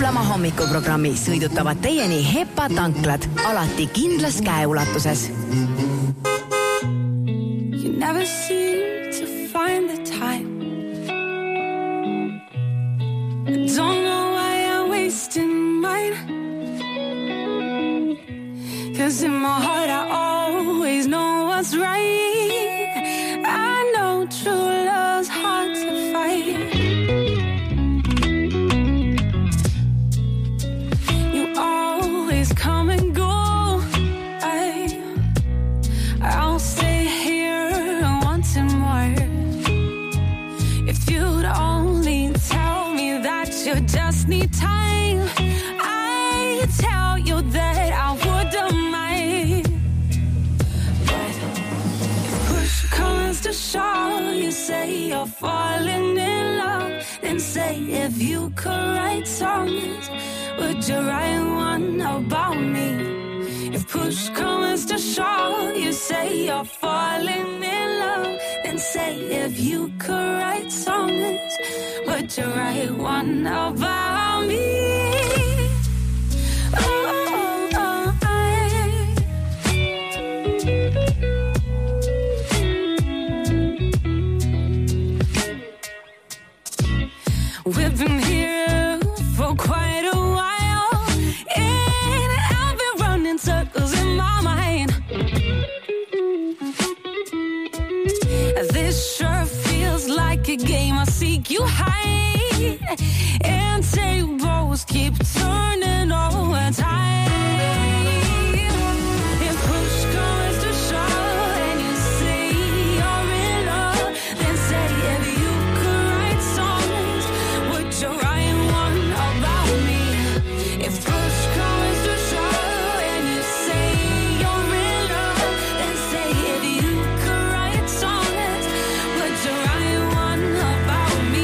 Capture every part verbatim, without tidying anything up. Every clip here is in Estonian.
Raplamaa hommikuprogrammi sõidutavad teieni Hepa tanklad, alati kindlas käeulatuses. You never seem to find the time. I don't know why I'm wasting mine. 'Cause in my heart I always know what's right. I know true love's hard to fight. You always come and go. I, I'll stay here wanting more. If you'd only tell me that you just need time, I'd tell you that I wouldn't mind. But if push comes to shove, you say you're falling in love, then say if you could write songs, would you write one about me? If push comes to shove, you say you're falling in love, then say if you could write songs, would you write one about me? Oh, oh, oh, I... We've been here for quite a while, and I've been running circles in my mind. This sure feels like a game. I seek you hide, and tables keep turning over time. If push comes to shove and you say you're in love, then say if you could write songs, would you write one about me? If push comes to shove and you say you're in love, then say if you could write songs, would you write one about me?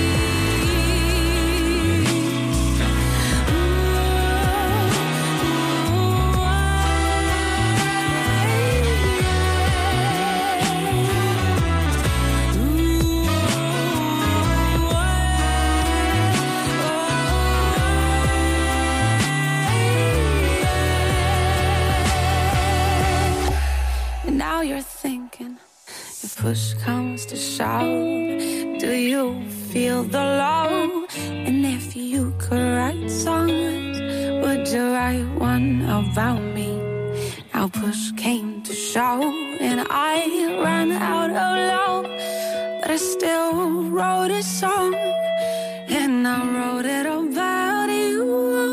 And now you're thinking, if push comes to shove, do you feel the love? And if you could write songs, would you write one about me? Now push came to shove, and I ran out of love, but I still wrote a song, and I wrote it about you.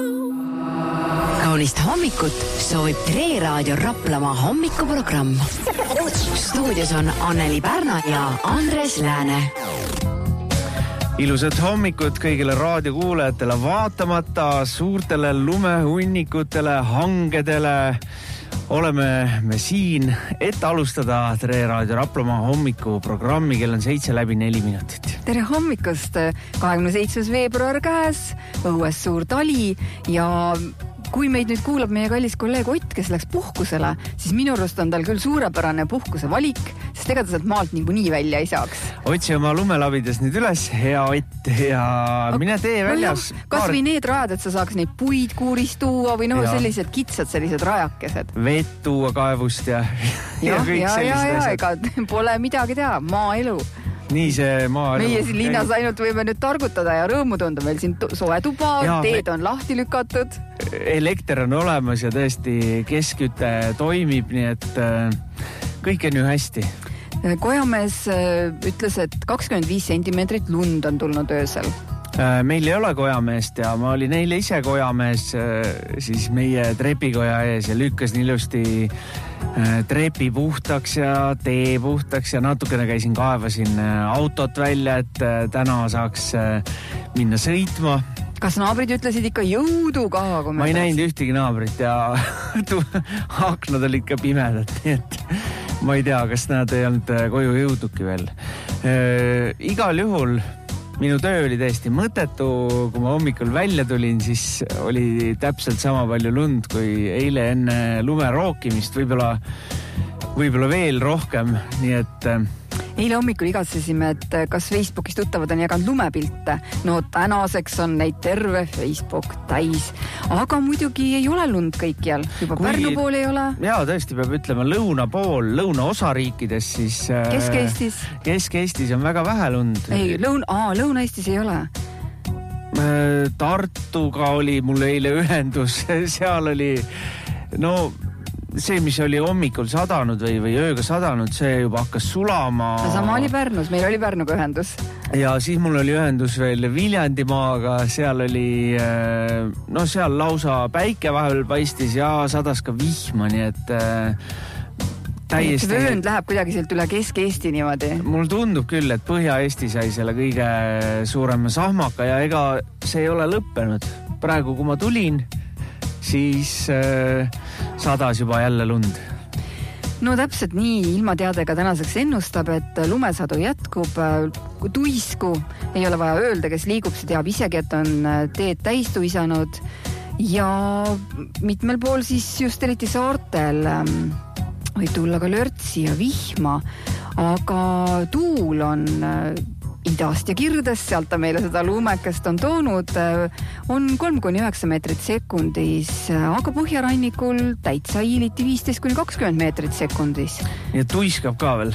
Kaunist hommikut soovib Tre Raadio Raplamaa hommikuprogramm. Stuudios on Anneli Pärna ja Andres Lääne. Ilusat hommikut kõigile raadiokuulajatele, vaatamata suurtele lumehunnikutele, hangedele. Oleme me siin, et alustada Tre Raadio Raplamaa hommikuprogrammi, kell on seitse läbi neli minutit. Tere hommikust, kahekümne seitsmes veebruar käes, õues suur tali ja kui meid nüüd kuulab meie kallis kolleeg Ott, kes läks puhkusele, siis minu arust on tal küll suurepärane puhkuse valik, sest ega ta sealt maalt niikuinii välja ei saaks. Otsi oma lumelabides nüüd üles, hea Ott, ja mine tee väljas. No kas või need rajad, et sa saaks neid puid kuurist tuua või noh, sellised kitsad, sellised rajakesed. Veet tuua kaevust ja, ja, ja kõik ja, sellised ja, asjad. Ega pole midagi teha, maaelu. Nii see maaelu. Meie siin linnas ainult võime nüüd targutada ja rõõmu tunda. Meil siin soe tuba, teed on lahti lükatud. Elekter on olemas ja tõesti kesküte toimib, nii et kõik on ju hästi. Kojamees ütles, et kakskümmend viis sentimeetrit lund on tulnud öösel. Meil ei ole kojameest ja ma olin eile ise kojamees siis meie trepikoja ees ja lükkas nii ilusti trepi puhtaks ja tee puhtaks ja natukene käisin, kaevasin autot välja, et täna saaks minna sõitma. Kas naabrid ütlesid ikka jõudu ka? Ma ei näinud ühtegi naabrit ja aknad olid ikka pimedad, nii et ma ei tea, kas nad ei olnud koju jõuduki veel. Igal juhul minu töö oli täiesti mõttetu, kui ma hommikul välja tulin, siis oli täpselt sama palju lund kui eile enne lume rookimist, võib-olla, võib-olla veel rohkem, nii et Eile hommikul igatsesime, et kas Facebookis tuttavad on jaganud lumepilte. No tänaseks on neid terve Facebook täis. Aga muidugi ei ole lund kõikjal. Juba Kui... Pärnu pool ei ole. Jaa, tõesti peab ütlema, lõuna pool, lõuna osariikides siis... Kesk-Eestis? Kesk-Eestis on väga vähe lund. Ei, lõun... Aa, Lõuna-Eestis ei ole. Tartuga oli mul eile ühendus. Seal oli... No... see, mis oli hommikul sadanud või, või ööga sadanud, see juba hakkas sulama. Sama oli Pärnus, meil oli Pärnuga ühendus. Ja siis mul oli ühendus veel Viljandimaaga, seal oli, no seal lausa päike vahel paistis ja sadas ka vihma, nii et täiesti... Vöönd läheb kuidagi sealt üle Kesk-Eesti niimoodi. Mul tundub küll, et Põhja-Eesti sai selle kõige suurema sahmaka ja ega see ei ole lõppenud. Praegu, kui ma tulin, siis äh, sadas juba jälle lund. No täpselt nii ilmateadega tänaseks ennustab, et lumesadu jätkub. Tuisku ei ole vaja öelda, kes liigub, see teab isegi, et on teed täis tuisanud. Ja mitmel pool siis just eriti saartel võib tulla ka lörtsi ja vihma, aga tuul on idast ja kirdest, sealt ta meile seda lumekest on toonud, on kolm kuni üheksa meetrit sekundis, aga põhjarannikul täitsa hiiliti viisteist kuni kakskümmend meetrit sekundis. Nii et tuiskab ka veel?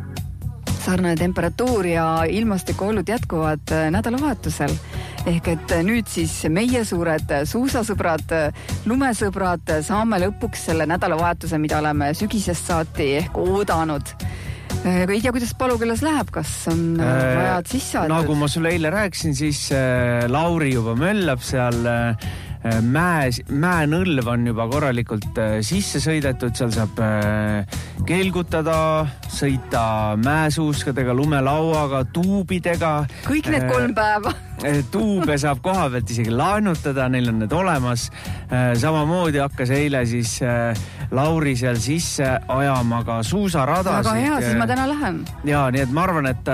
Sarnane temperatuur ja ilmastikuolud jätkuvad nädalavahetusel. Ehk et nüüd siis meie suured suusasõbrad, lumesõbrad saame lõpuks selle nädalavahetuse, mida oleme sügisest saati ehk oodanud. Ei tea, kuidas Paluküllas läheb, kas on vajad sisse aetud? Nagu ma sulle eile rääkisin, siis Lauri juba möllab seal, mäe, mäenõlv on juba korralikult sisse sõidetud, seal saab kelgutada, sõita mäesuuskadega, lumelauaga, tuubidega. Kõik need kolm päeva. Tuube saab koha pealt isegi laenutada, neil on need olemas. Samamoodi hakkas eile siis Lauri seal sisse ajama ka suusaradasid. Väga hea, siis ma täna lähen. Ja, nii et ma arvan, et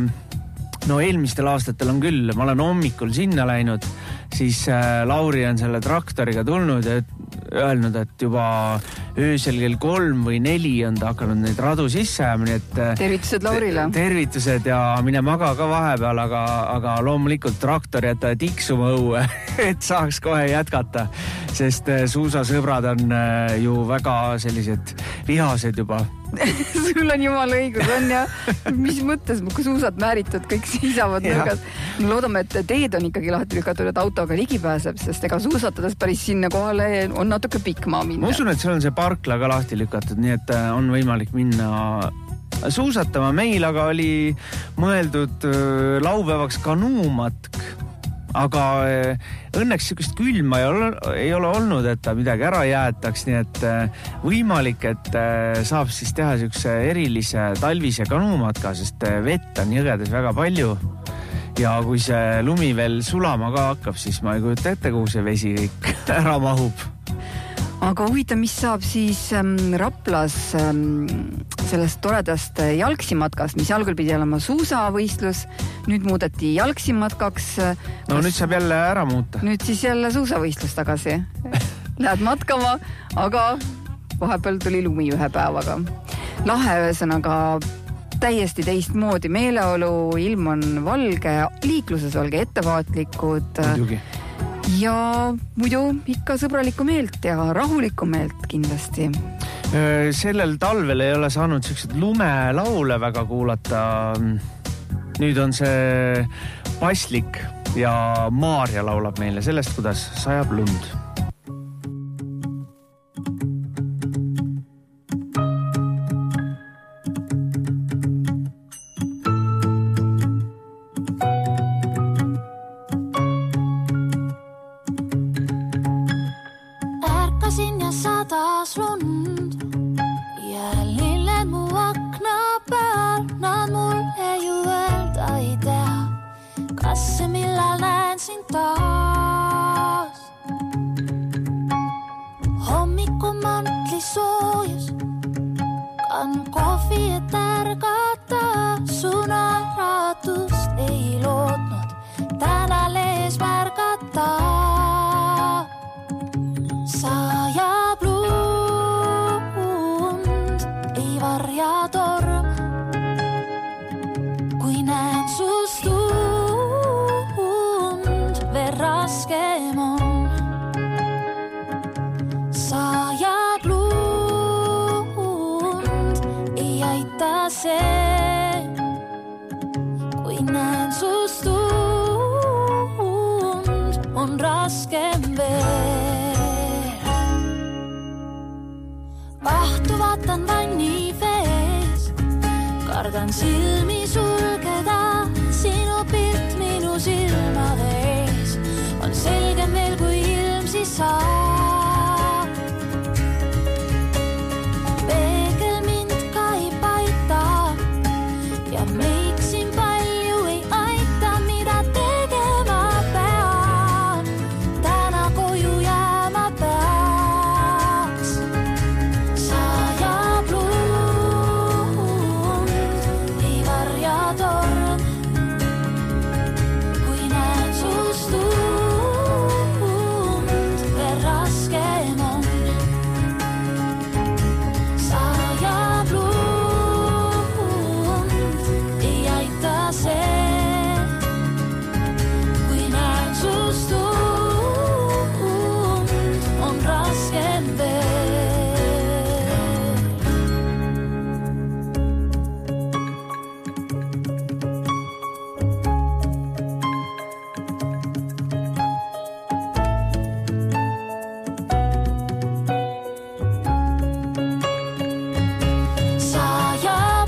no eelmistel aastatel on küll, ma olen hommikul sinna läinud, siis Lauri on selle traktoriga tulnud ja öelnud, et juba öösel kell kolm või neli on ta hakanud neid radu sisse ajama, nii et tervitused Laurile. Tervitused ja mine maga ka vahepeal, aga, aga loomulikult traktor jätta tiksuma õue, et saaks kohe jätkata, sest suusasõbrad on ju väga sellised vihased juba. Sul on jumala õigus, on ja mis mõttes, kui suusad määritud, kõik seisavad nõrgas. Loodame, et teed on ikkagi lahti lükatud, et autoga ligi pääseb, sest ega suusatades päris sinna kohale on natuke pikk maa minna. Ma usun, et seal on see parkla ka lahti lükatud, nii et on võimalik minna suusatama. Meil aga oli mõeldud laupäevaks kanuumatk, aga õnneks sellist külma ei ole, ei ole olnud, et ta midagi ära jäetaks, nii et võimalik, et saab siis teha sellise erilise talvise kanuumatka, sest vett on jõgedes väga palju ja kui see lumi veel sulama ka hakkab, siis ma ei kujuta ette, kuhu see vesi kõik ära mahub. Aga huvitav, mis saab siis ähm, Raplas ähm, sellest toredast jalgsimatkast, mis algul pidi olema suusavõistlus, nüüd muudeti jalgsimatkaks. No kas... nüüd saab jälle ära muuta. Nüüd siis jälle suusavõistlus tagasi. Lähed matkama, aga vahepeal tuli lumi ühe päevaga. Lahe ühesõnaga täiesti teistmoodi meeleolu, ilm on valge, liikluses olge ettevaatlikud. Muidugi. Ja muidu ikka sõbralikku meelt ja rahulikku meelt kindlasti. Sellel talvel ei ole saanud sellised lumelaule väga kuulata. Nüüd on see Paslik ja Maarja laulab meile sellest, kuidas sajab lund. on raskem veel. Ahtu vaatan vanni vees, kardan silmi sulgeda, sinu pilt minu silmade ees on selgem veel kui ilm siis saab. Peegel mind ka ei paita ja meiksin palju ei aita, mida tegema peab. Täna koju jääma peaks. Sajab lund, ei varja torm, kui näen sust tund, veel raskem on. Sajab lund, ei aita see, kui näen sust tund, on raskem veel. Sajab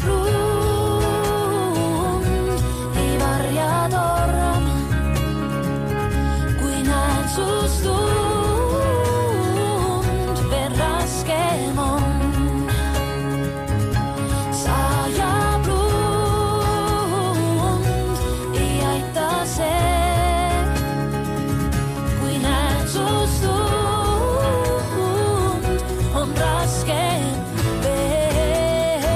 lund, ei varja torm, kui näen sust tund, veel raskem on. Sajab lund, ei aita see, kui näen sust tund, on raskem veel.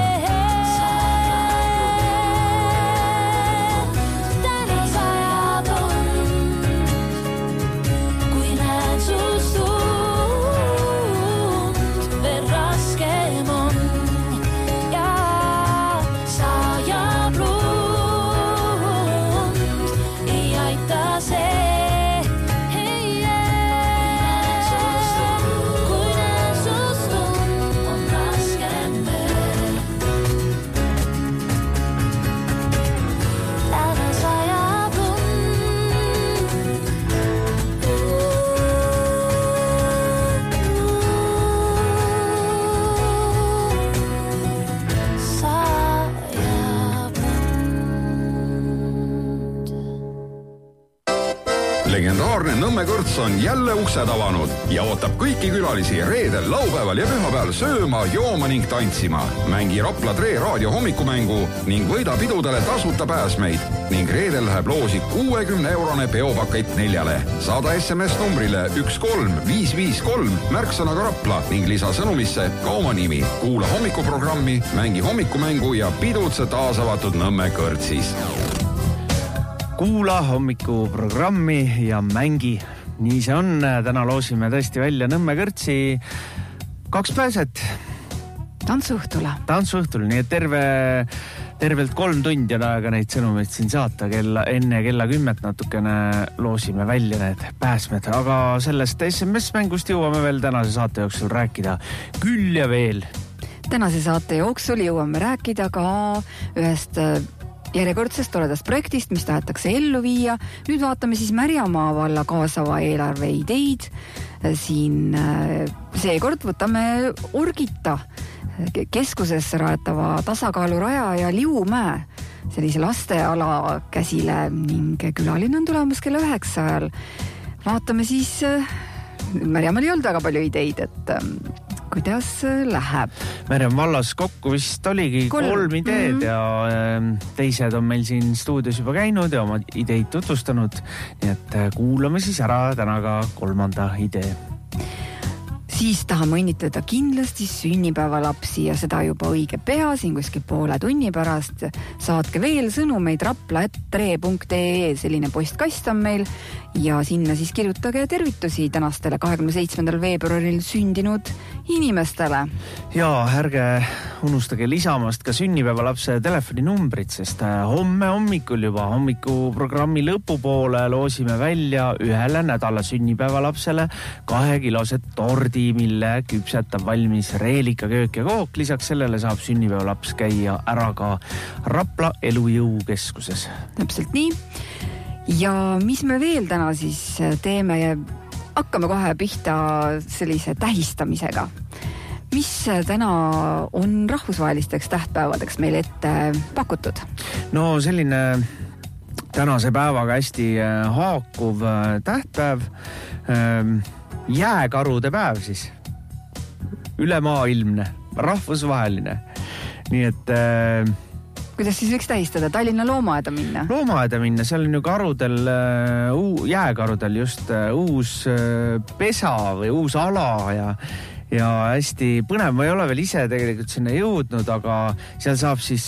Täna sajab lund, kui näen sust tund, veel raskem on. Ja sajab lund, ei aita see, kui näen sust tund, on raskem veel. Täna sajab lund, sajab lund. Legendaarne Nõmme kõrts on jälle uksed avanud ja ootab kõiki külalisi reedel, laupäeval ja pühapäeval sööma, jooma ning tantsima. Mängi Rapla Tre raadio hommikumängu ning võida pidudele tasuta pääsmeid. Ning reedel läheb loosi kuuekümne eurone peopakett neljale. Saada S M S numbrile üks kolm viis viis kolm märksõnaga Rapla ning lisa sõnumisse ka oma nimi. Kuula hommikuprogrammi, mängi hommikumängu ja pidutse taas avatud Nõmme kõrtsis. Kuula hommikuprogrammi ja mängi. Nii see on. Täna loosime tõesti välja Nõmme kõrtsi kaks pääset. Tantsuõhtule. Tantsuõhtule, nii et terve, tervelt kolm tundi on aega neid sõnumeid siin saata. Kella, enne kella kümmet natukene loosime välja need pääsmed. Aga sellest S M S-mängust jõuame veel tänase saate jooksul rääkida. Küll ja veel. Tänase saate jooksul jõuame rääkida ka ühest järjekordsest toredast projektist, mis tahetakse ellu viia. Nüüd vaatame siis Märjamaa valla kaasava eelarve ideid. Siin seekord võtame Orgita keskusesse rajatava tasakaaluraja ja Liumäe sellise lasteala käsile ning külaline on tulemas kella üheksa ajal. Vaatame siis, Märjamal ei olnud väga palju ideid, et kuidas läheb. Märjam vallas kokku vist oligi kolm, kolm ideed mm-hmm. ja teised on meil siin stuudios juba käinud ja oma ideid tutvustanud. Nii et kuulame siis ära täna ka kolmanda idee. Siis tahame õnnitleda kindlasti sünnipäevalapsi ja seda juba õige pea, siin kuskil poole tunni pärast. Saatke veel sõnumeid rapla at tre punkt ee, selline postkast on meil ja sinna siis kirjutage tervitusi tänastele kahekümne seitsmendal veebruaril sündinud inimestele. Ja ärge unustage lisamast ka sünnipäevalapse telefoninumbrit, sest homme hommikul juba hommikuprogrammi lõpupoole loosime välja ühele nädala sünnipäevalapsele kahekilosed tordi, mille küpsetab valmis Reelika köök ja kook. Lisaks sellele saab sünnipäevalaps käia ära ka Rapla elujõukeskuses. Täpselt nii. ja mis me veel täna siis teeme? Hakkame kohe pihta sellise tähistamisega. Mis täna on rahvusvahelisteks tähtpäevadeks meil ette pakutud? No selline tänase päevaga hästi haakuv tähtpäev, jääkarude päev siis, ülemaailmne, rahvusvaheline. Nii et kuidas siis võiks tähistada? Tallinna loomaaeda minna? Loomaaeda minna, seal on ju karudel, jääkarudel just uus pesa või uus ala ja ja hästi põnev. Ma ei ole veel ise tegelikult sinna jõudnud, aga seal saab siis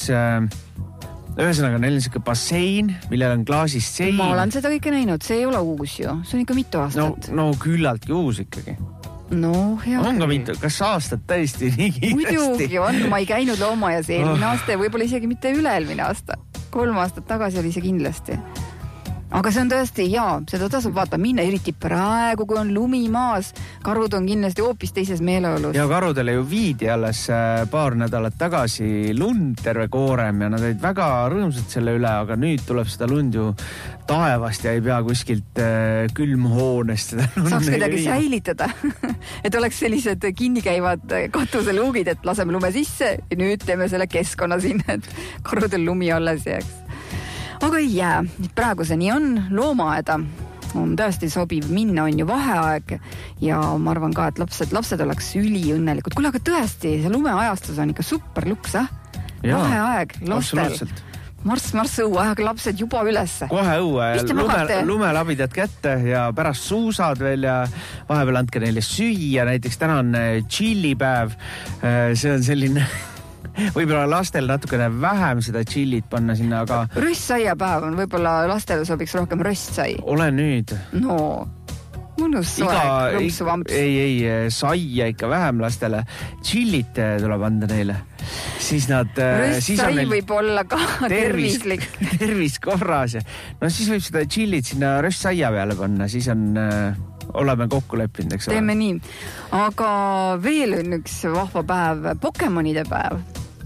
ühesõnaga neil on siuke bassein, millel on klaasist sein. Ma olen seda kõike näinud, see ei ole uus ju, see on ikka mitu aastat. No, no küllaltki uus ikkagi. No, hea. On ka mitu, kas aastad tõesti nii kiiresti? Muidugi on, ma ei käinud loomaaias eelmine aasta ja võib-olla isegi mitte üle-eelmine aasta. Kolm aastat tagasi oli see kindlasti. Aga see on tõesti, jaa, seda tasub vaata minna, eriti praegu, kui on lumi maas. Karud on kindlasti hoopis teises meeleolus. Ja karudele ju viidi alles paar nädalat tagasi lund terve koorem ja nad olid väga rõõmsad selle üle, aga nüüd tuleb seda lund ju taevast ja ei pea kuskilt külmhoonest seda lund. Saaks midagi säilitada, et oleks sellised kinnikäivad katuseluugid, et laseme lume sisse ja nüüd teeme selle keskkonna siin, et karudel lumi alles jääks. Aga ei jää, praegu see nii on, loomaaeda on tõesti sobiv minna, on ju vaheaeg ja ma arvan ka, et lapsed, lapsed oleks üli õnnelikud. Kuule, aga tõesti, see lumeajastus on ikka super luks, eh? Vaheaeg, lastel. Marss, marss õue, aga lapsed juba ülesse. Kohe õue, lume, lumelabidad kätte ja pärast suusad veel ja vahepeal andke neile süüa, näiteks täna on tšillipäev, see on selline... Võib-olla lastel natukene vähem seda tšillit panna sinna, aga... Röstsaia päev on, võib-olla lastele sobiks rohkem röstsai. Ole nüüd. No, mõnus soeg, rõmpsu vamps. Ei, ei, saia ikka vähem lastele. Tšillit tuleb anda neile. Siis nad... Röstsai võib olla ka tervis, tervislik. Tervis korras. No siis võib seda tšillit sinna röstsaia peale panna, siis on... oleme kokku leppinud, eks ole. Teeme nii. Aga veel on üks vahva päev, Pokemonide päev.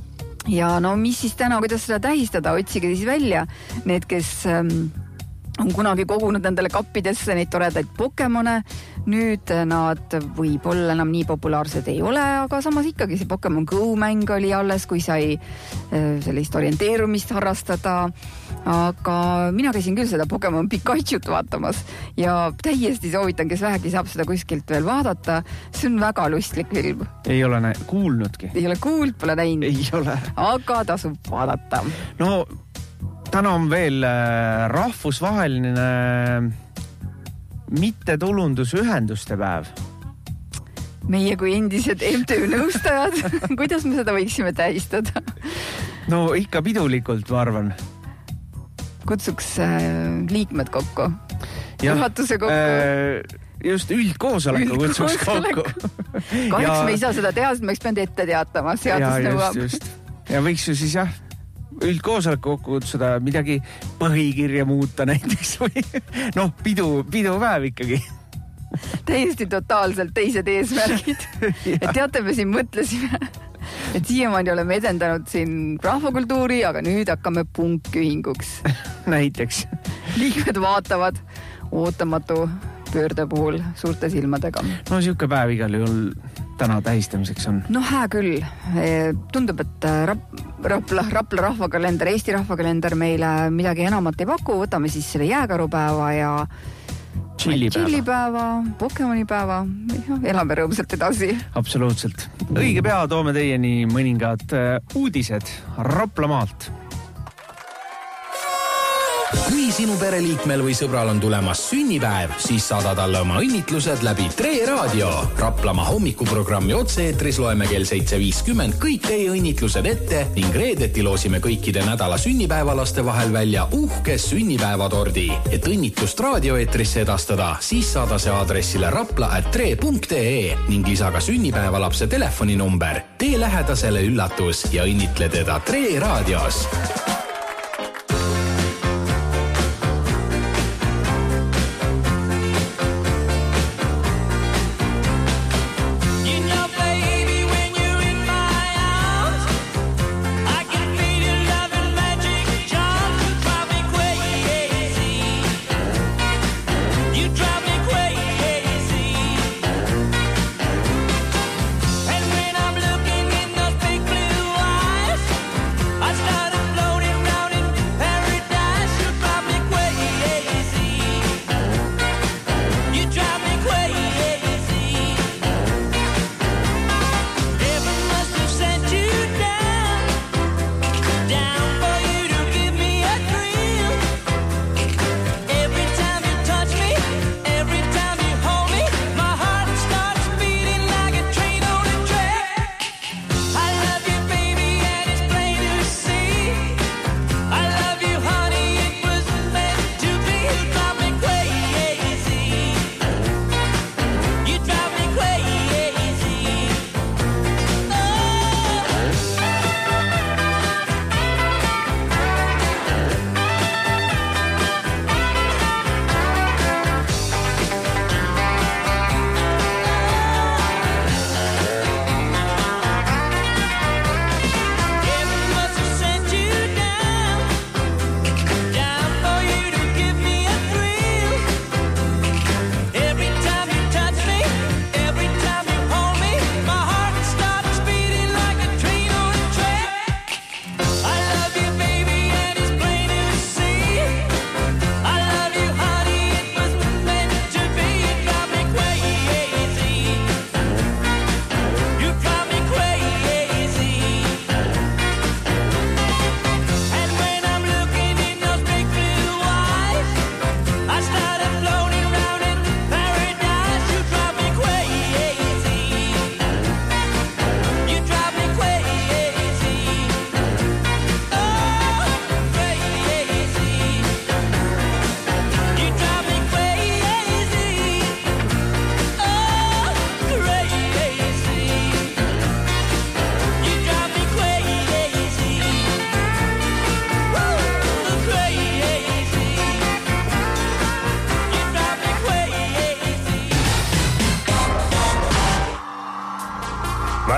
Ja no mis siis täna, kuidas seda tähistada, otsige siis välja need, kes ähm, on kunagi kogunud nendele kappidesse neid toredaid Pokemone. Nüüd nad võib-olla enam nii populaarsed ei ole, aga samas ikkagi see Pokemon Go mäng oli alles, kui sai äh, sellist orienteerumist harrastada. Aga mina käisin küll seda Pokemon Pikachut vaatamas ja täiesti soovitan, kes vähegi saab seda kuskilt veel vaadata. See on väga lustlik film. Ei ole nä- kuulnudki. Ei ole kuuld, pole näinud. Ei ole. Aga tasub vaadata. No, täna on veel rahvusvaheline mittetulundusühenduste päev. Meie kui endised M T Ü nõustajad, kuidas me seda võiksime tähistada? No ikka pidulikult, ma arvan. Kutsuks äh, liikmed kokku. Ja, juhatuse kokku. Äh, just üldkoosoleku kutsuks kokku. Kahjuks ja... me ei saa seda teha, sest me eks peanud ette teatama. Seadus nõuab. Just, just. Ja võiks ju siis jah, üldkoosoleku kokku kutsuda midagi põhikirja muuta näiteks või noh, pidu, pidupäev ikkagi. Täiesti totaalselt teised eesmärgid. Et teate, me siin mõtlesime, et siiamaani oleme edendanud siin rahvakultuuri, aga nüüd hakkame punkühinguks. Näiteks. Liikmed vaatavad ootamatu pöörde puhul suurte silmadega. No siuke päev igal juhul täna tähistamiseks on. No hää küll. Tundub, et rap, Rapla, Rapla rahvakalender, Eesti rahvakalender meile midagi enamat ei paku. Võtame siis selle jääkarupäeva ja Tšillipäeva. Tšillipäeva, Pokemonipäeva. Elame rõõmsalt edasi. Absoluutselt. Õige pea toome teieni mõningad uudised Raplamaalt. Kui sinu pereliikmel või sõbral on tulemas sünnipäev, siis saada talle oma õnnitlused läbi Tre Raadio. Raplamaa hommikuprogrammi otse-eetris loeme kell seitse viiskümmend kõik teie õnnitlused ette ning reedeti loosime kõikide nädala sünnipäevalaste vahel välja uhke sünnipäevatordi. Et õnnitust raadioeetrisse edastada, siis saada see aadressile rapla at tre punkt ee ning lisa ka sünnipäevalapse telefoninumber. Tee lähedasele üllatus ja õnnitle teda Tre Raadios.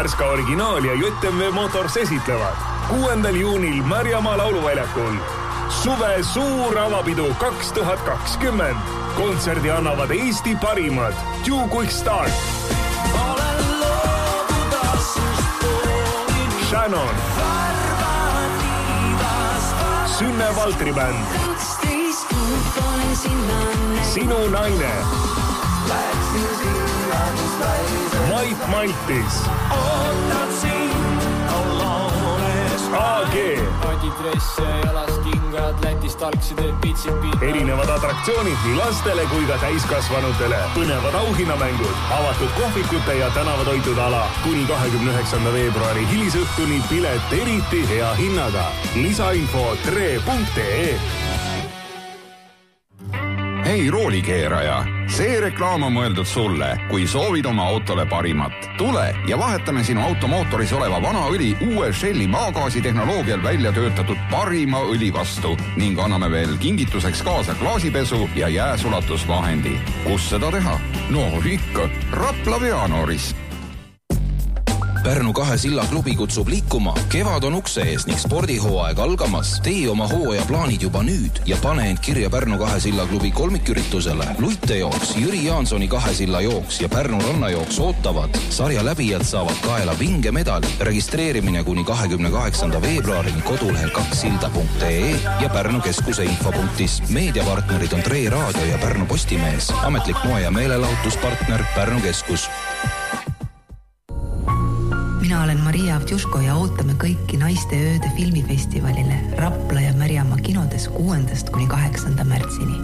Värska originaal ja J M V Motors esitlevad kuuendal juunil Märjamaa lauluväljakul suve suur avapidu kaks tuhat kakskümmend. Kontserdi annavad Eesti parimad Too Quick Start, Shannon, Sünne Valtri bänd, Sinu naine, Mait Maltis, A G, erinevad atraktsioonid nii lastele kui ka täiskasvanutele, põnevad auhinnamängud, avatud kohvikute ja tänavatoitude ala, kuni kahekümne üheksanda veebruari hilisõhtuni pilet eriti hea hinnaga. Lisainfo tre punkt ee. Hei roolikeeraja, see reklaam on mõeldud sulle, kui soovid oma autole parimat. Tule ja vahetame sinu automootoris oleva vana õli uue Shelli maagaasi tehnoloogial välja töötatud parima õli vastu ning anname veel kingituseks kaasa klaasipesu ja jääsulatusvahendi. Kus seda teha? No ikka, Rapla Veanooris. Pärnu kahe silla klubi kutsub liikuma. Kevad on ukse ees ning spordihooaeg algamas. Tee oma hooaja plaanid juba nüüd ja pane end kirja Pärnu kahe silla klubi kolmiküritusele. Luitejooks, Jüri Jaansoni kahe silla jooks ja Pärnu rannajooks ootavad. Sarja läbijad saavad kaela vinge medali. Registreerimine kuni kahekümne kaheksanda veebruarini kodulehel kaks silda punkt ee ja Pärnu keskuse infopunktis. Meediapartnerid on Tre Raadio ja Pärnu Postimees. Ametlik moe- ja meelelahutuspartner Pärnu keskus. Mina olen Maria Avtjuško ja ootame kõiki naiste ööde filmifestivalile Rapla ja Märjamaa kinodes kuuendast kuni kaheksanda märtsini.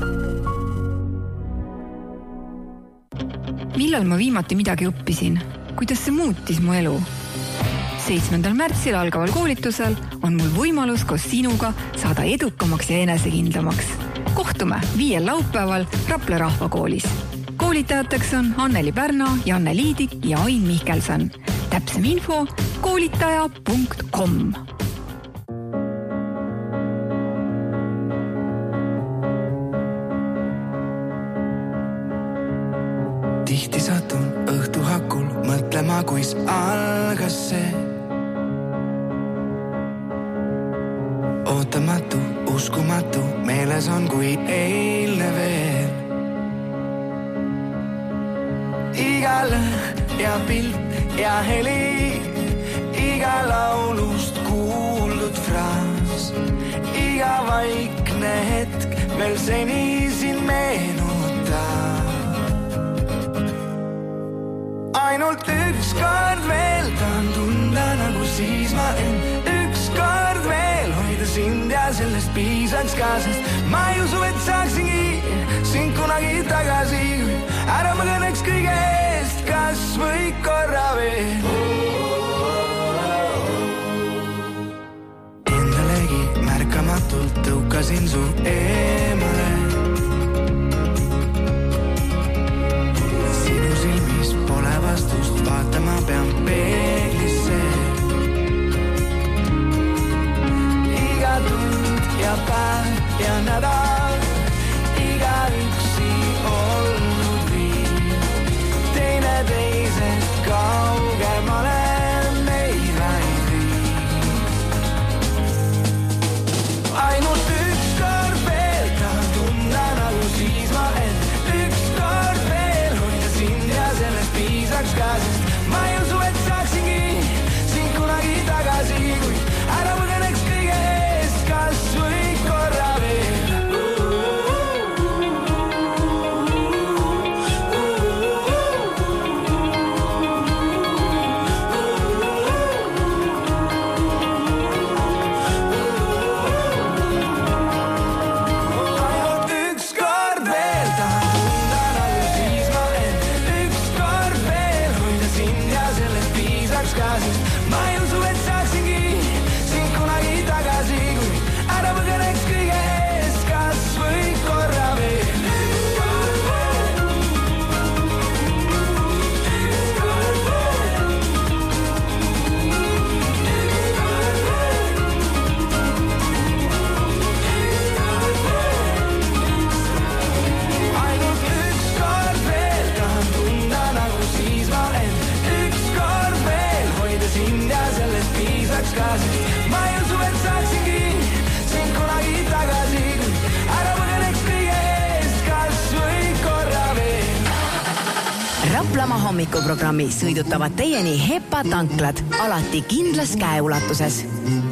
Millal ma viimati midagi õppisin? Kuidas see muutis mu elu? seitsmendal märtsil algaval koolitusel on mul võimalus koos sinuga saada edukamaks ja enesekindlamaks. Kohtume viiel laupäeval Rapla Rahvakoolis. Koolitajateks on Anneli Pärna, Janne Liidik ja Ain Mihkelson. Täpsem info koolitaja punkt com. Tihti satun õhtuhakul mõtlema, kuis algas see. Ootamatu, uskumatu, meeles on kui eilne veel. Iga lõhn ja pilt ja heli, iga laulust kuuldud fraas, iga vaikne hetk veel seni siin meenutab. Ainult üks kord veel tahan tunda nagu siis ma end, üks kord veel hoida sind ja sellest piisaks ka, sest ma ei usu, et saaksingi sind kunagi tagasi, ära ma kõneks kõige eest, kas või korra veel. Endalegi märkamatult tõukasin su eemale. Sinu silmis pole vastust, vaatama pean peeglisse. Iga tund ja päev ja nädal, iga üksi olnud viib, teine teisest kaugemale meile ei viib. Ainult üks kord veel Raplamaa hommikuprogrammi sõidutavad teieni Hepa tanklad, alati kindlas käeulatuses.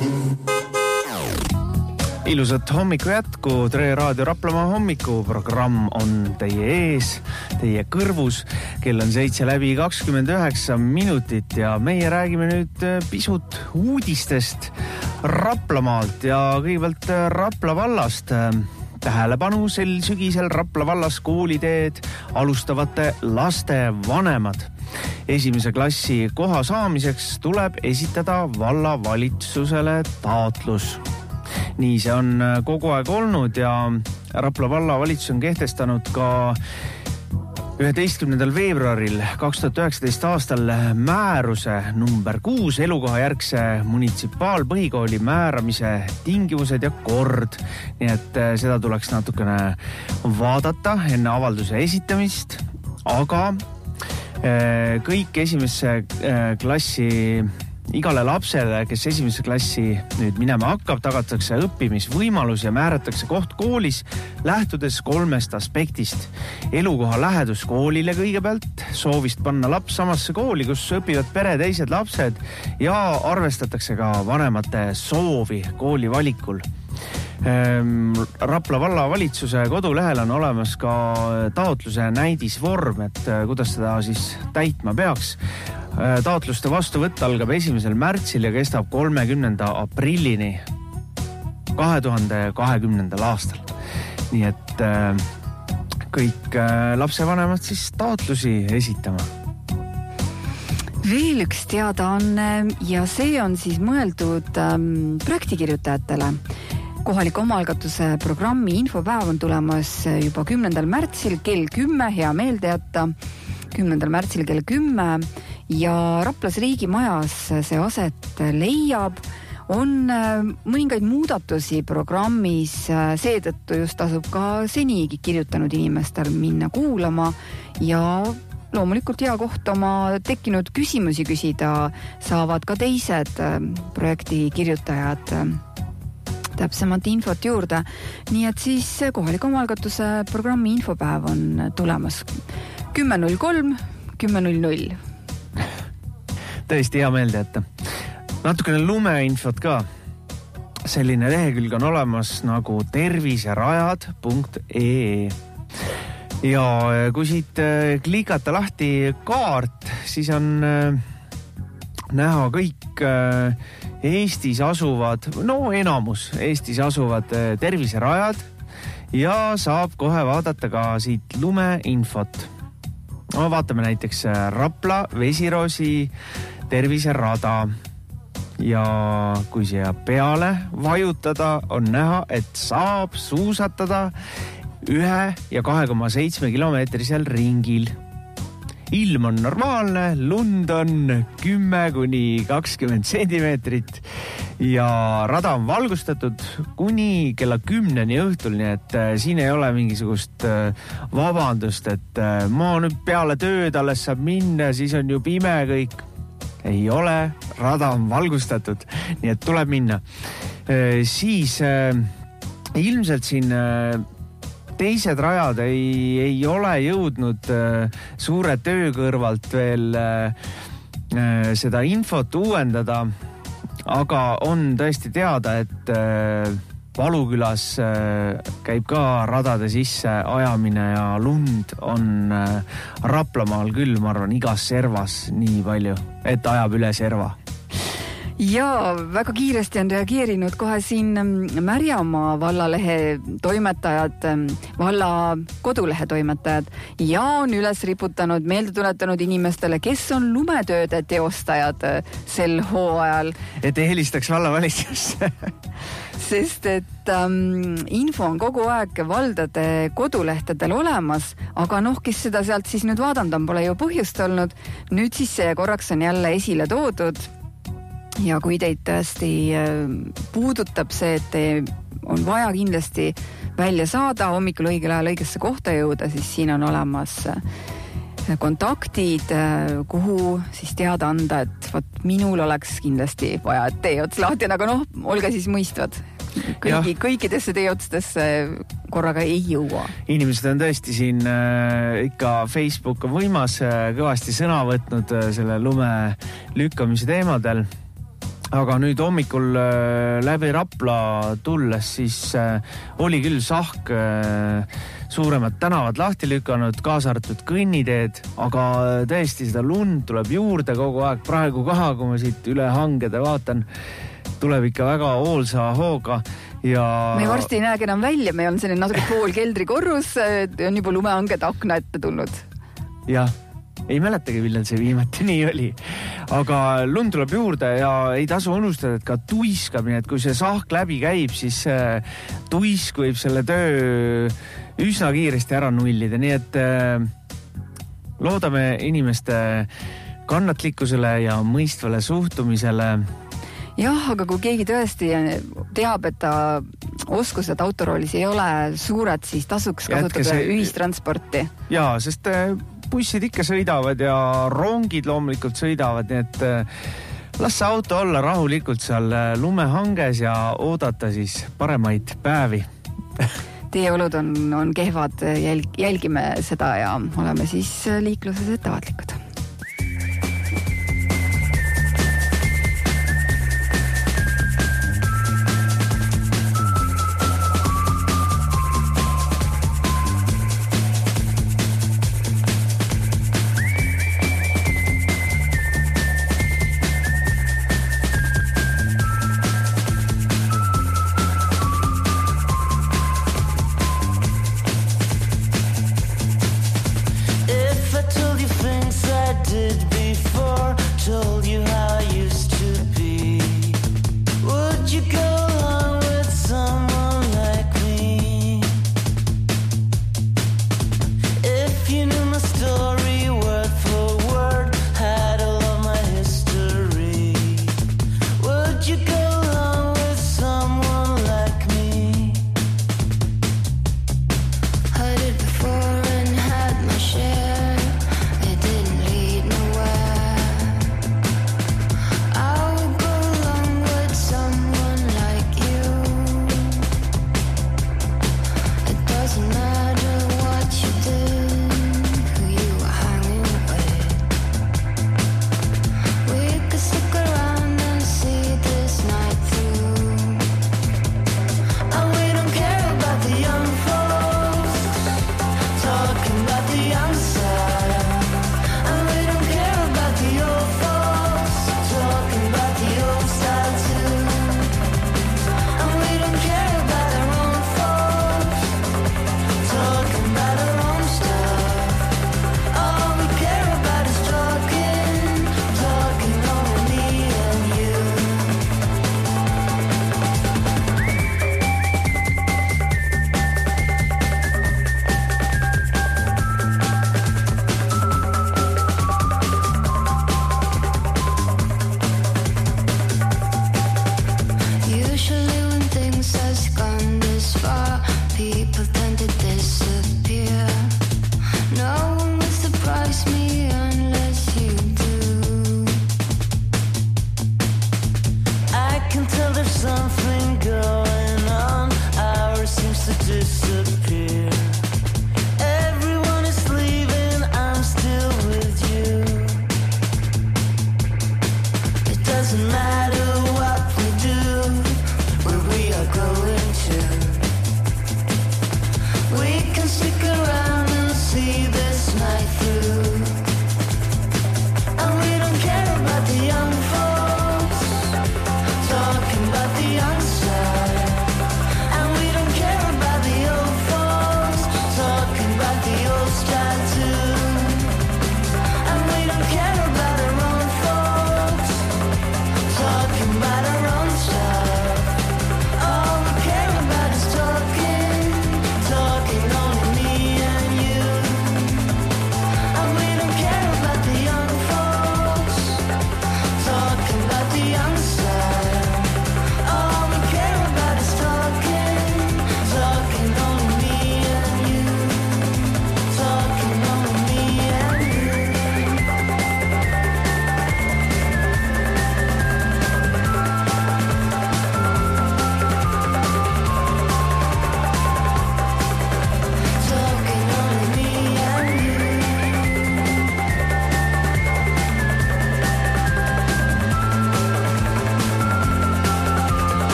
Ilusat hommiku jätku, Tre Raadio Raplamaa hommikuprogramm on teie ees, teie kõrvus. Kell on seitse läbi kakskümmend üheksa minutit ja meie räägime nüüd pisut uudistest Raplamaalt ja kõigepealt Rapla vallast. Tähelepanu sel sügisel Rapla vallas kooliteed alustavate laste vanemad. Esimese klassi koha saamiseks tuleb esitada vallavalitsusele taotlus. Nii see on kogu aeg olnud ja Rapla vallavalitsus on kehtestanud ka üheteistkümnendal veebruaril kaks tuhat üheksateist aastal määruse number kuus elukohajärgse munitsipaalpõhikooli määramise tingimused ja kord. Nii et seda tuleks natukene vaadata enne avalduse esitamist, aga kõik esimesse klassi igale lapsele, kes esimesse klassi nüüd minema hakkab, tagatakse õppimisvõimalus ja määratakse koht koolis lähtudes kolmest aspektist. Elukoha lähedus koolile kõigepealt, soovist panna laps samasse kooli, kus õpivad pere teised lapsed ja arvestatakse ka vanemate soovi kooli valikul. Rapla vallavalitsuse kodulehel on olemas ka taotluse näidisvorm, et kuidas seda siis täitma peaks. Taotluste vastuvõtt algab esimesel märtsil ja kestab kolmekümnenda aprillini kahe tuhande kahekümnendal aastal. Nii et kõik lapsevanemad siis taotlusi esitama. Veel üks teadaanne ja see on siis mõeldud projektikirjutajatele. Kohaliku omaalgatuse programmi infopäev on tulemas juba kümnendal märtsil kell kümme, hea meelde jätta, kümnendal märtsil kell kümme ja Raplas riigimajas see aset leiab. On mõningaid muudatusi programmis, seetõttu just tasub ka senigi kirjutanud inimestel minna kuulama ja loomulikult hea koht oma tekkinud küsimusi küsida saavad ka teised projekti kirjutajad täpsemat infot juurde. Nii et siis kohaliku omaalgatuse programmi infopäev on tulemas kümme null kolm, kümme null null. Tõesti hea meelde jätta. Natukene lumeinfot ka. Selline lehekülg on olemas nagu terviserajad punkt ee. Ja kui siit klikata lahti kaart, siis on näha kõik Eestis asuvad, no enamus Eestis asuvad terviserajad ja saab kohe vaadata ka siit lumeinfot. No, vaatame näiteks Rapla Vesiroosi terviserada ja kui siia peale vajutada, on näha, et saab suusatada ühe ja kahe koma seitsme kilomeetrisel ringil. Ilm on normaalne, lund on kümme kuni kakskümmend sentimeetrit ja rada on valgustatud kuni kella kümneni õhtul, nii et siin ei ole mingisugust vabandust, et ma nüüd peale tööd alles saab minna, siis on ju pime kõik. Ei ole, rada on valgustatud, nii et tuleb minna. Siis ilmselt siin teised rajad ei, ei ole jõudnud suure töö kõrvalt veel seda infot uuendada, aga on tõesti teada, et Valukülas käib ka radade sisse ajamine ja lund on Raplamaal küll, ma arvan, igas servas nii palju, et ajab üle serva. Ja väga kiiresti on reageerinud kohe siin Märjamaa vallalehe toimetajad, valla kodulehe toimetajad ja on üles riputanud, meelde tuletanud inimestele, kes on lumetööde teostajad sel hooajal. Et ei helistaks vallavalitsusse. Sest et ähm, info on kogu aeg valdade kodulehtedel olemas, aga noh, kes seda sealt siis nüüd vaadanud on, pole ju põhjust olnud. Nüüd siis see korraks on jälle esile toodud. Ja kui teid tõesti puudutab see, et on vaja kindlasti välja saada, hommikul õigel ajal õigesse kohta jõuda, siis siin on olemas kontaktid, kuhu siis teada anda, et võt, minul oleks kindlasti vaja, et tee ots lahti, aga noh, olge siis mõistvad. kõigi, kõikidesse teeotstesse korraga ei jõua. Inimesed on tõesti siin äh, ikka Facebook on võimas äh, kõvasti sõna võtnud äh, selle lume lükkamise teemadel. Aga nüüd hommikul äh, läbi Rapla tulles siis äh, oli küll sahk äh, suuremad tänavad lahti lükanud, kaasa arvatud kõnniteed, aga tõesti seda lund tuleb juurde kogu aeg. Praegu ka, kui ma siit üle hangede vaatan, tuleb ikka väga hoolsa hooga ja... Me varsti ei näegi enam välja, me on selline natuke pool keldrikorrus, on juba lumehanged akna ette tulnud. Jah, ei mäletagi, millal see viimati nii oli. Aga lund tuleb juurde ja ei tasu unustada, et ka tuiskamine, et kui see sahk läbi käib, siis tuisk võib selle töö üsna kiiresti ära nullida, nii et loodame inimeste kannatlikkusele ja mõistvale suhtumisele. Jah, aga kui keegi tõesti teab, et ta oskused autoroolis ei ole suured, siis tasuks kasutada see... ühistransporti. Jaa, sest bussid ikka sõidavad ja rongid loomulikult sõidavad, nii et las see auto olla rahulikult seal lumehanges ja oodata siis paremaid päevi. Teie olud on, on kehvad, jälg, jälgime seda ja oleme siis liikluses ettevaatlikud.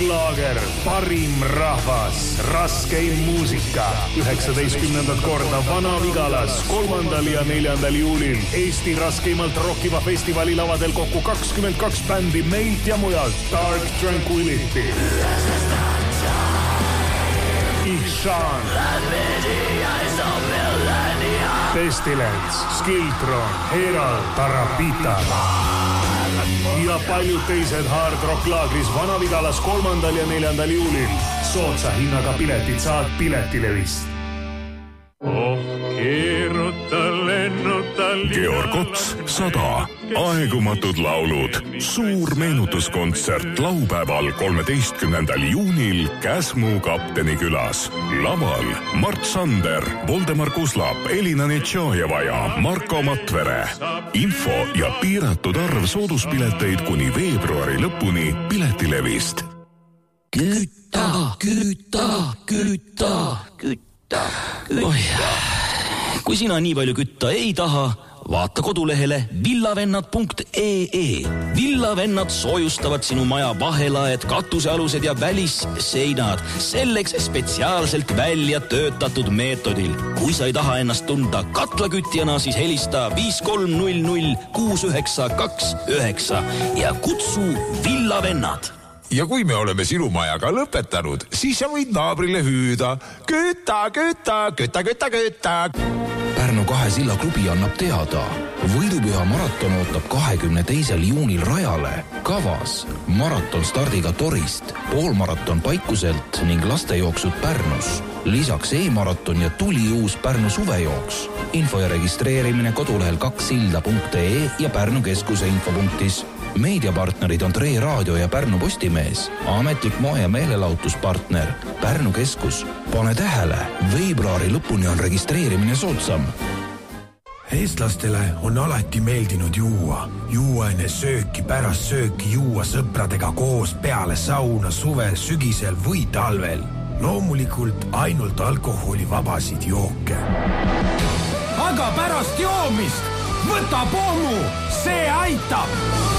Rocklaager, parim rahvas, raskeim muusika. üheksateistkümnendat korda Vana-Vigalas kolmandal ja neljandal juulil. Eesti raskeimalt rockiva festivali lavadel kokku kakskümmend kaks bändi meilt ja mujalt. Dark Tranquility, Ihshan, Pestilence, Skiltron, Herald, Tarapita ja paljud teised hard rock laagris Vana-Vigalas kolmandal ja neljandal juulil. Soodsa hinnaga piletid saad Piletilevist. Oh, keeruta, lennuta, Georg Ots sada. Aegumatud laulud. Suur meenutuskontsert laupäeval kolmeteistkümnendal juunil Käsmu kapteni külas. Laval Mart Sander, Voldemar Kuslap, Elina Netšajeva ja Marko Matvere. Info ja piiratud arv sooduspileteid kuni veebruari lõpuni Piletilevist. Kütta, kütta, kütta, kütta. Oi, kui sina nii palju kütta ei taha, vaata kodulehele villavennad punkt ee. Villavennad soojustavad sinu maja vahelaed, katusealused ja välisseinad selleks spetsiaalselt välja töötatud meetodil. Kui sa ei taha ennast tunda katlakütjana, siis helista viis kolm null null kuus üheksa kaks üheksa ja kutsu Villavennad. Ja kui me oleme sinu majaga lõpetanud, siis sa võid naabrile hüüda. Kütta, kütta, kütta, kütta, kütta. Pärnu kahe silla klubi annab teada. Võidupüha maraton ootab kahekümne teisel juunil rajale. Kavas maraton stardiga Torist, poolmaraton Paikuselt ning lastejooksud Pärnus. Lisaks e-maraton ja tuli uus Pärnu suvejooks. Info ja registreerimine kodulehel kaks silda punkt ee ja Pärnu keskuse infopunktis. Meediapartnerid on Tre Raadio ja Pärnu Postimees. Ametlik moe- ja meelelahutuspartner Pärnu Keskus. Pane tähele, veebruari lõpuni on registreerimine soodsam. Eestlastele on alati meeldinud juua. Juua enne sööki, pärast sööki juua sõpradega koos peale sauna suvel, sügisel või talvel. Loomulikult ainult alkoholivabasid jooke. Aga pärast joomist võta pommu, see aitab!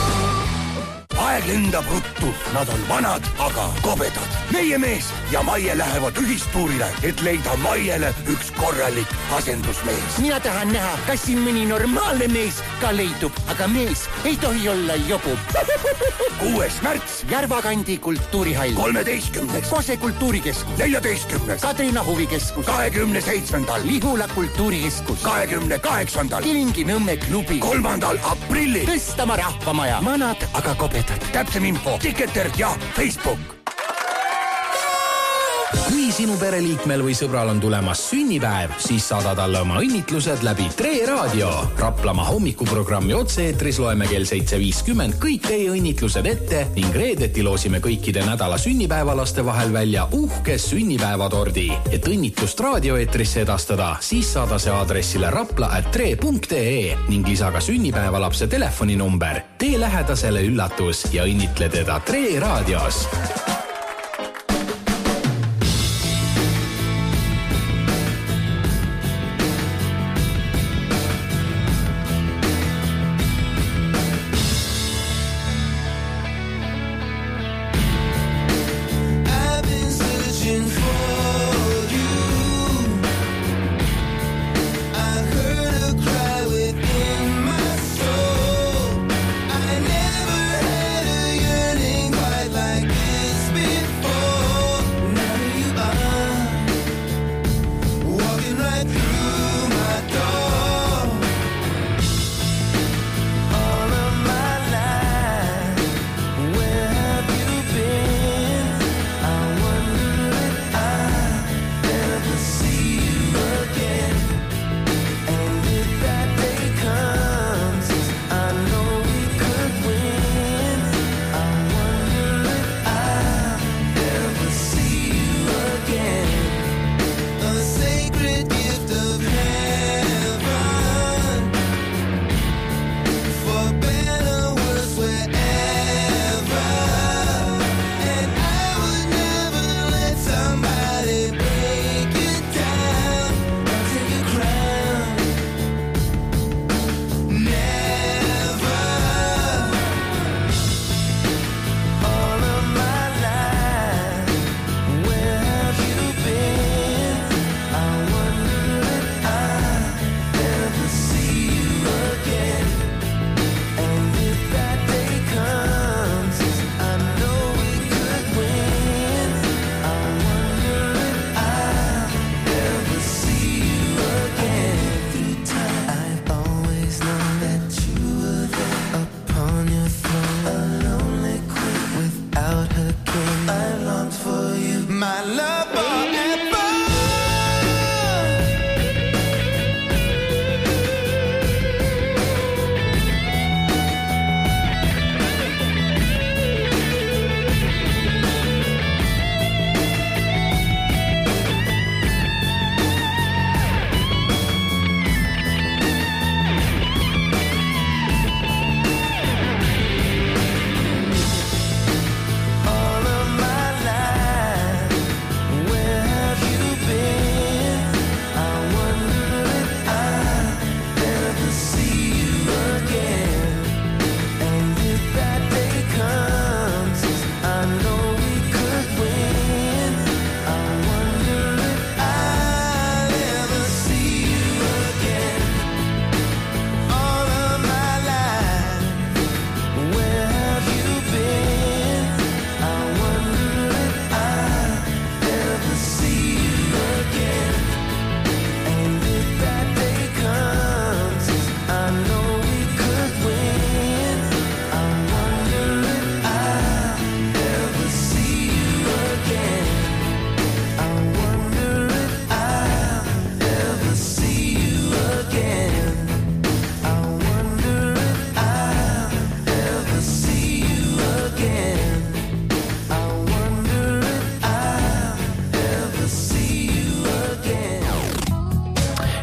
Aeg lendab ruttu, nad on vanad, aga kobedad. Meie mees ja Maie lähevad ühistuurile, et leida Maiele üks korralik asendusmees. Mina tahan näha, kas siin mõni normaalne mees ka leidub, aga mees ei tohi olla jobu. kuues märts, Järvakandi kultuurihall. kolmeteistkümnes, Kose kultuurikeskus. neljateistkümnes, Kadrina huvikeskus. kahekümne seitsmendal, Lihula kultuurikeskus. kahekümne kaheksandal, Kilingi Nõmme klubi. kolmandal aprillil, Tõstama rahvamaja. Manad, aga kobedad. Täpsem info, Ticketer ja Facebook. Kui sinu pereliikmel või sõbral on tulemas sünnipäev, siis saada talle oma õnnitlused läbi Tre Raadio. Raplamaa hommikuprogrammi otse-eetris loeme kell seitse viiskümmend kõik teie õnnitlused ette ning reedeti loosime kõikide nädala sünnipäevalaste vahel välja uhke sünnipäevatordi. Et õnnitlust raadioeetrisse edastada, siis saada see aadressile rapla at tre punkt ee ning lisa ka sünnipäevalapse telefoninumber. Tee lähedasele üllatus ja õnnitle teda Tre Raadios. It's been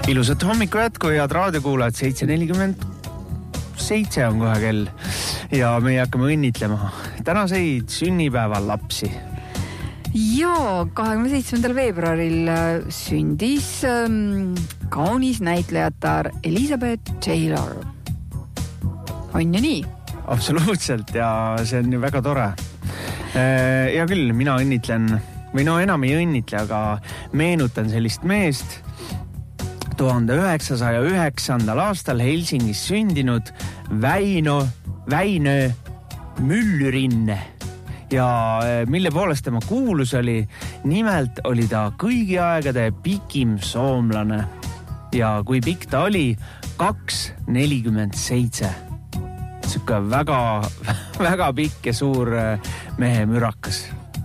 Ilusat hommiku jätku, head raadiokuulajad, seitse nelikümmend seitse on kohe kell ja me hakkame õnnitlema tänaseid sünnipäeva lapsi. Ja kahekümne seitsmendal veebruaril sündis ähm, kaunis näitlejatar Elizabeth Taylor. On ju nii? Absoluutselt ja see on ju väga tore. Ja küll, mina õnnitlen, või no enam ei õnnitle, aga meenutan sellist meest, tuhande üheksasaja üheksandal aastal Helsingis sündinud Väino, Väinö Myllyrinne. Ja mille poolest tema kuulus oli, nimelt oli ta kõigi aegade pikim soomlane. Ja kui pikk ta oli, kaks nelikümmend seitse. Siuke väga, väga pikk ja suur mehe mürakas.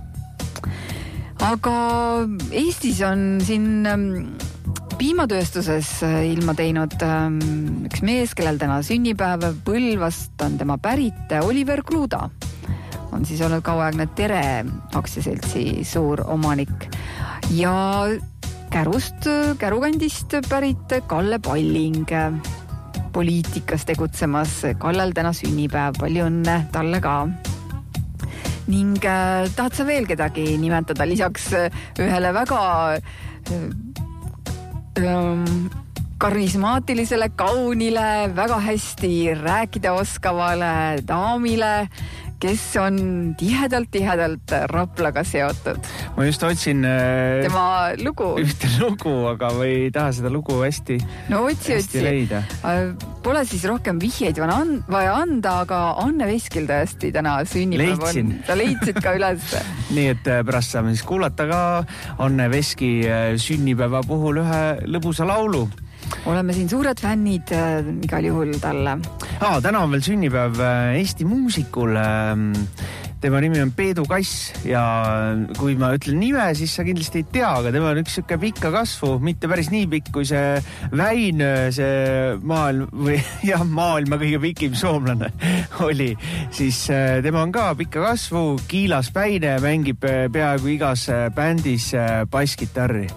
Aga Eestis on siin piimatööstuses ilma teinud üks mees, kellel täna sünnipäev, Põlvast on tema pärit, Oliver Kruda. On siis olnud kauaaegne Tere aktsiaseltsi suur omanik. Ja Kärust, Kärukandist pärit Kalle Palling, poliitikas tegutsemas. Kallel täna sünnipäev, palju õnne talle ka. Ning äh, tahad sa veel kedagi nimetada lisaks ühele väga karismaatilisele, kaunile, väga hästi rääkida oskavale daamile, kes on tihedalt-tihedalt Raplaga seotud. Ma just otsin tema lugu. Ühte lugu, aga ma ei taha seda lugu hästi, no, otsi, hästi otsi. leida. Pole siis rohkem vihjeid vaja anda, aga Anne Veskil tõesti täna sünnipäev on. Leidsin. Sa leidsid ka üles. Nii et pärast saame siis kuulata ka Anne Veski sünnipäeva puhul ühe lõbusa laulu. Oleme siin suured fännid äh, igal juhul talle. Aa, täna on veel sünnipäev Eesti muusikul. Tema nimi on Peedu Kass ja kui ma ütlen nime, siis sa kindlasti ei tea, aga tema on üks siuke pikka kasvu, mitte päris nii pikk kui see Väinö, see maailm või jah, maailma kõige pikim soomlane oli. Siis tema on ka pikka kasvu, kiilas päine, mängib peaaegu igas bändis basskitarri.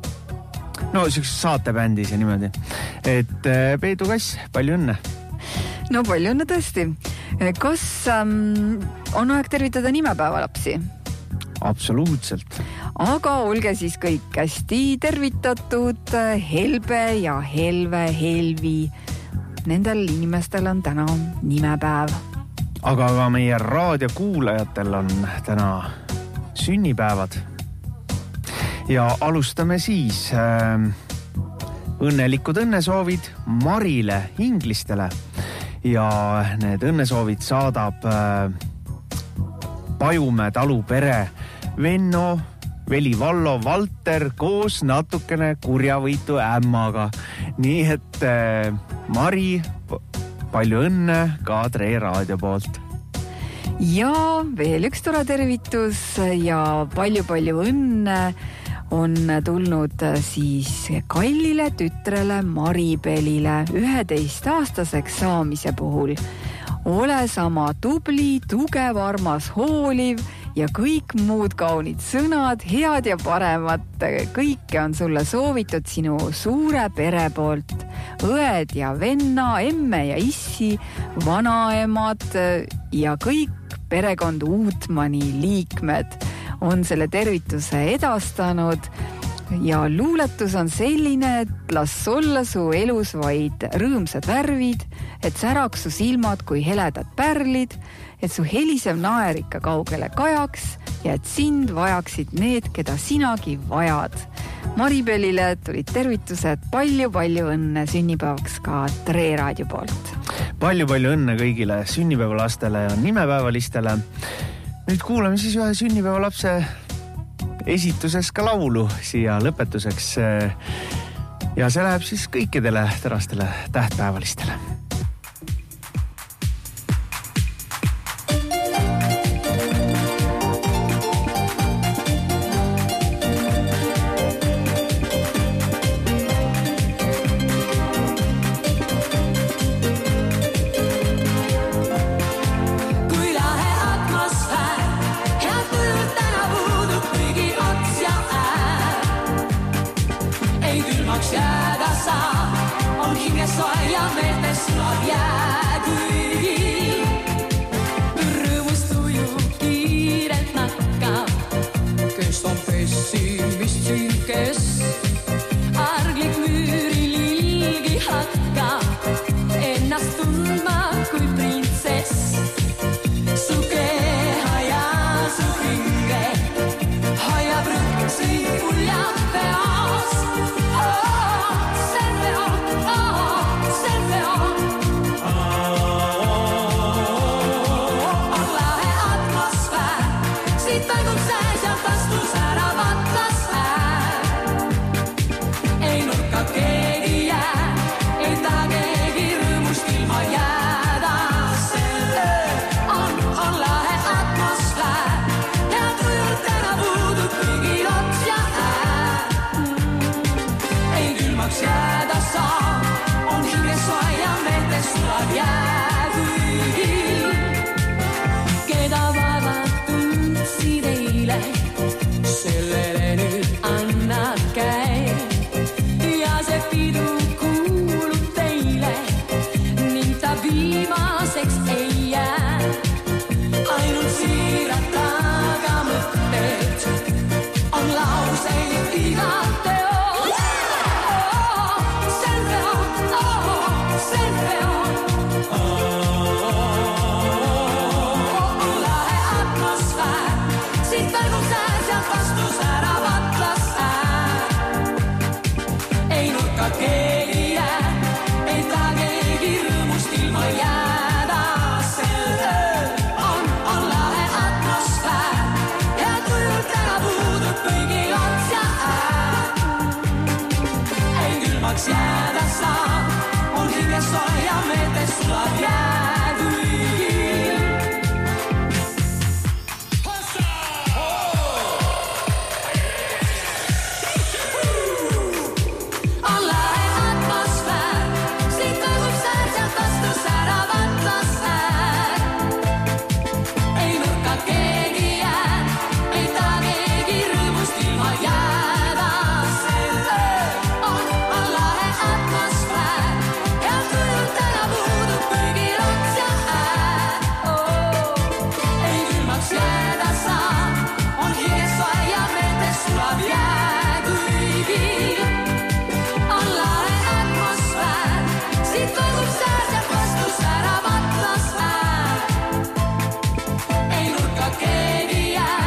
No siukses saatebändis ja niimoodi. Et Peedu Kass, palju õnne. No palju õnne tõesti. Kas ähm, on aeg tervitada nimepäeva lapsi? Absoluutselt. Aga olge siis kõik hästi tervitatud. Helbe ja Helve, Helvi. Nendel inimestel on täna nimepäev. Aga ka meie raadiokuulajatel on täna sünnipäevad. Ja alustame siis äh, õnnelikud õnnesoovid Marile Inglistele ja need õnnesoovid saadab äh, Pajumäe talu pere Venno, Veli Vallo, Valter koos natukene kurjavõitu ämmaga. Nii et äh, Mari, palju õnne ka Tre Raadio poolt. Ja veel üks tore tervitus ja palju-palju õnne on tulnud siis kallile tütrele Maribelile üheteist aastaseks saamise puhul. Ole sama tubli, tugev, armas, hooliv ja kõik muud kaunid sõnad, head ja paremad. Kõike on sulle soovitud sinu suure pere poolt. Õed ja venna, emme ja issi, vanaemad ja kõik perekond Uutmani liikmed on selle tervituse edastanud ja luuletus on selline, et las olla su elus vaid rõõmsad värvid, et säraks su silmad kui heledad pärlid, et su helisev naer ikka kaugele kajaks ja et sind vajaksid need, keda sinagi vajad. Maribelile tulid tervitused, palju-palju õnne sünnipäevaks ka Tre Raadio poolt. Palju-palju õnne kõigile sünnipäevalastele ja nimepäevalistele. Nüüd kuulame siis ühe sünnipäevalapse esituses ka laulu siia lõpetuseks. Ja see läheb siis kõikidele tänastele tähtpäevalistele. Ei külmaks jääda saa. ees. Su keha ja su hinge hoiab rõksi uljab peas. Oh, selve on, oh, selve on. On lahe atmosfäär, siit taigub sää, sealt astus ära vatlas äär. Ei nurka keegi jää, ei taha keegi rõõmust ilma jääda. On, on lahe atmosfäär ja tujult ära puudub kõigil ots ja äär. Ei külmaks jääda saa, on hinges soa ja meeltes sulab jää kõigil. Keda vaevad tundsid eile, sellele nüüd annad käi. Ja see pidu kuulub teile ning ta viimaseks ei jää. Ainult siirad taga mõtted on lauseid iga teos. Oh, selve on, oh, selve on. On lahe atmosfäär, siit taigub sää, sealt vastus ära vatlas äär. Ei nurka keegi jää, ei taha keegi rõõmust ilma jääda. Selve on, on lahe atmosfäär ja tujult ära puudub kõigil ots ja äär. Ei külmaks jääda saa, on hinges soa ja meeltes sulab jää kõigil. On lahe atmosfäär, siit taigub sää, sealt astus ära vatlas äär. Ei nurka keegi jää, ei taha keegi rõõmust ilma jääda. Selve on, on lahe atmosfäär ja tujult ära puudub kõigil ots ja äär. Oh, ei külmaks jääda saa, on hinges soa ja meeltes sulab jää kõigil. On lahe atmosfäär, siit toimub sää, sealt vastus ära vatlas äär. Ei nurka keegi jää.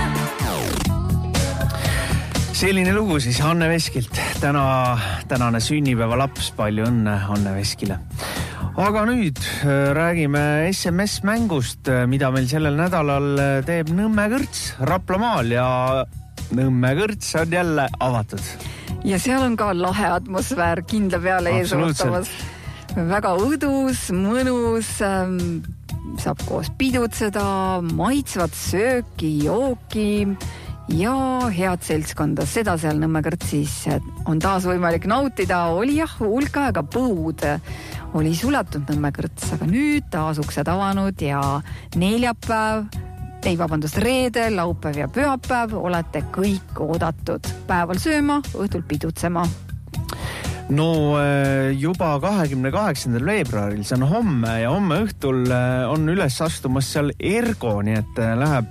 Selline lugu siis Anne Veskilt. Täna, tänane sünnipäeva laps, palju õnne Anne Veskile. Aga nüüd räägime S M S-mängust, mida meil sellel nädalal teeb Nõmme Kõrts Raplamaal ja Nõmme Kõrts on jälle avatud. Ja seal on ka lahe atmosfäär kindla peale ees ootamas. Väga õdus, mõnus, saab koos pidutseda, maitsvat sööki, jooki ja head seltskonda. Seda seal Nõmme Kõrtsis on taas võimalik nautida. Oli jah, hulk aega põud. Oli suletud Nõmme Kõrts, aga nüüd taas uksed avanud ja neljapäev, ei vabandust, reedel, laupäev ja pühapäev olete kõik oodatud päeval sööma, õhtul pidutsema. No juba kahekümne kaheksandal veebruaril, see on homme ja homme õhtul on üles astumas seal Ergo, nii et läheb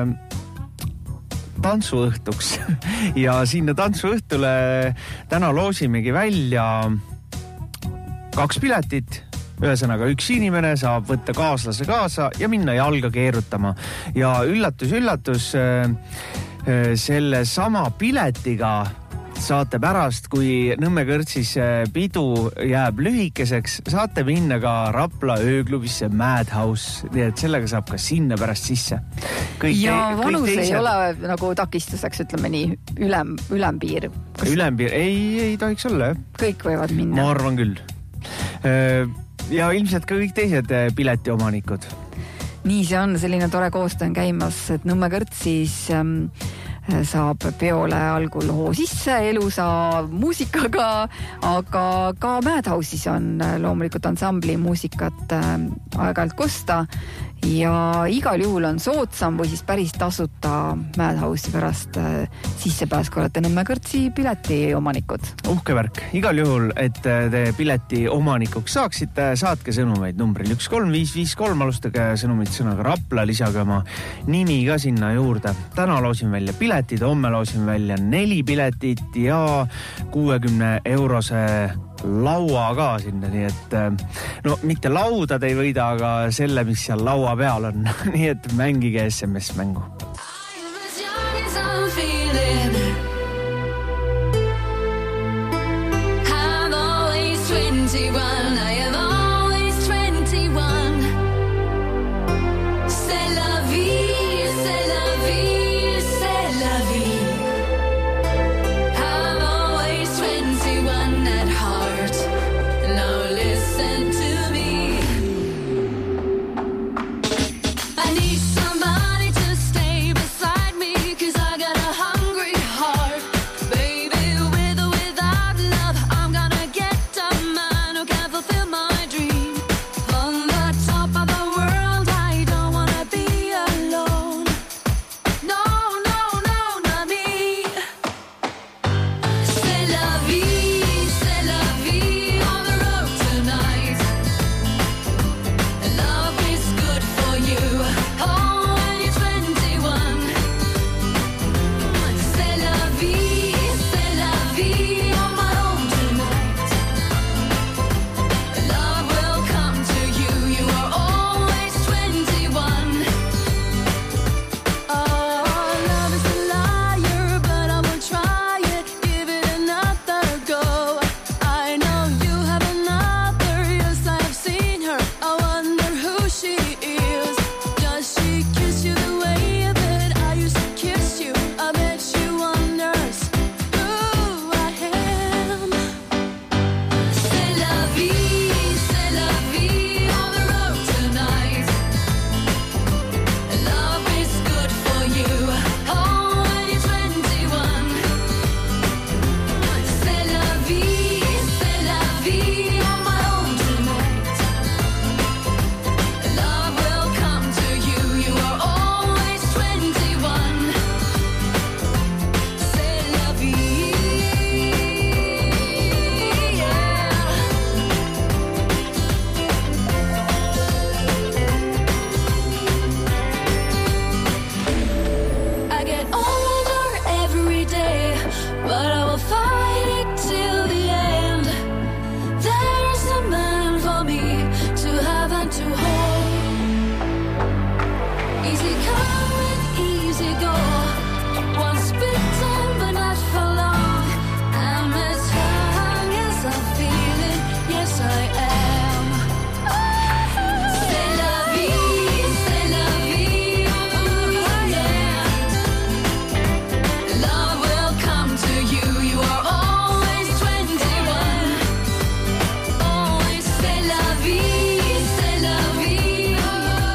tantsuõhtuks ja sinna tantsuõhtule täna loosimegi välja kaks piletit. Ühesõnaga, üks inimene saab võtta kaaslase kaasa ja minna jalga keerutama. Ja üllatus, üllatus, selle sama piletiga saate pärast, kui Nõmme Kõrtsis pidu jääb lühikeseks, saate minna ka Rapla ööklubisse Madhouse, nii et sellega saab ka sinna pärast sisse. Kõik ja te, vanus kõik ei ole nagu takistuseks, ütleme nii, ülem, ülempiir. Kas... Ülempiir, ei, ei tohiks olla, jah. Kõik võivad minna. Ma arvan küll. Ja ilmselt ka kõik teised pileti omanikud. Nii see on, selline tore koostöö on käimas, et Nõmme Kõrtsis ähm, saab peole algul hoo sisse elusa muusikaga, aga ka Madhouse'is on loomulikult ansambli muusikat äh, aeg-ajalt kosta ja igal juhul on soodsam või siis päris tasuta Madhouse'i pärast äh, sissepääs, kui olete Nõmme Kõrtsi pileti omanikud. Uhke värk. Igal juhul, et te pileti omanikuks saaksite, saatke sõnumeid numbril üks kolm viis viis kolm, alustage sõnumit sõnaga Rapla, lisage oma nimi ka sinna juurde. Täna loosin välja piletid, homme loosin välja neli piletit ja kuuekümne eurose laua ka sinna, nii et no mitte laudad ei võida, aga selle, mis seal laua peal on. Nii et mängige S M S-mängu.